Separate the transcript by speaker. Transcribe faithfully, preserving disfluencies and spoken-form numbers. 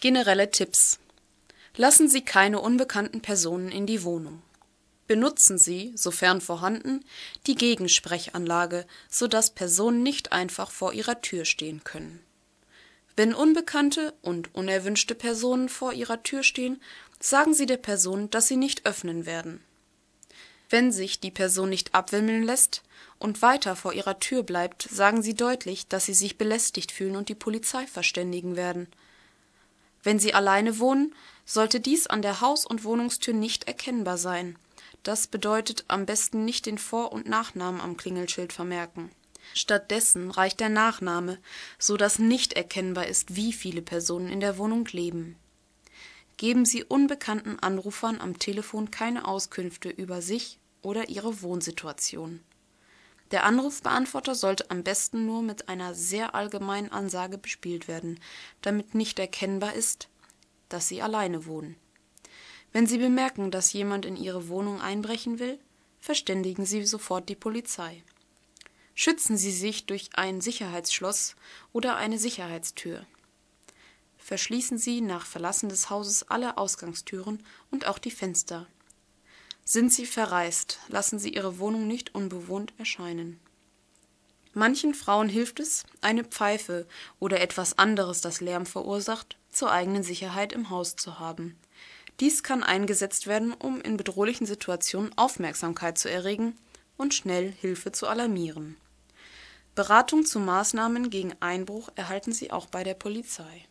Speaker 1: Generelle Tipps: Lassen Sie keine unbekannten Personen in die Wohnung. Benutzen Sie, sofern vorhanden, die Gegensprechanlage, sodass Personen nicht einfach vor Ihrer Tür stehen können. Wenn unbekannte und unerwünschte Personen vor Ihrer Tür stehen, sagen Sie der Person, dass Sie nicht öffnen werden. Wenn sich die Person nicht abwimmeln lässt und weiter vor Ihrer Tür bleibt, sagen Sie deutlich, dass Sie sich belästigt fühlen und die Polizei verständigen werden. Wenn Sie alleine wohnen, sollte dies an der Haus- und Wohnungstür nicht erkennbar sein. Das bedeutet, am besten nicht den Vor- und Nachnamen am Klingelschild vermerken. Stattdessen reicht der Nachname, so dass nicht erkennbar ist, wie viele Personen in der Wohnung leben. Geben Sie unbekannten Anrufern am Telefon keine Auskünfte über sich oder ihre Wohnsituation. Der Anrufbeantworter sollte am besten nur mit einer sehr allgemeinen Ansage bespielt werden, damit nicht erkennbar ist, dass Sie alleine wohnen. Wenn Sie bemerken, dass jemand in Ihre Wohnung einbrechen will, verständigen Sie sofort die Polizei. Schützen Sie sich durch ein Sicherheitsschloss oder eine Sicherheitstür. Verschließen Sie nach Verlassen des Hauses alle Ausgangstüren und auch die Fenster. Sind Sie verreist, lassen Sie Ihre Wohnung nicht unbewohnt erscheinen. Manchen Frauen hilft es, eine Pfeife oder etwas anderes, das Lärm verursacht, zur eigenen Sicherheit im Haus zu haben. Dies kann eingesetzt werden, um in bedrohlichen Situationen Aufmerksamkeit zu erregen und schnell Hilfe zu alarmieren. Beratung zu Maßnahmen gegen Einbruch erhalten Sie auch bei der Polizei.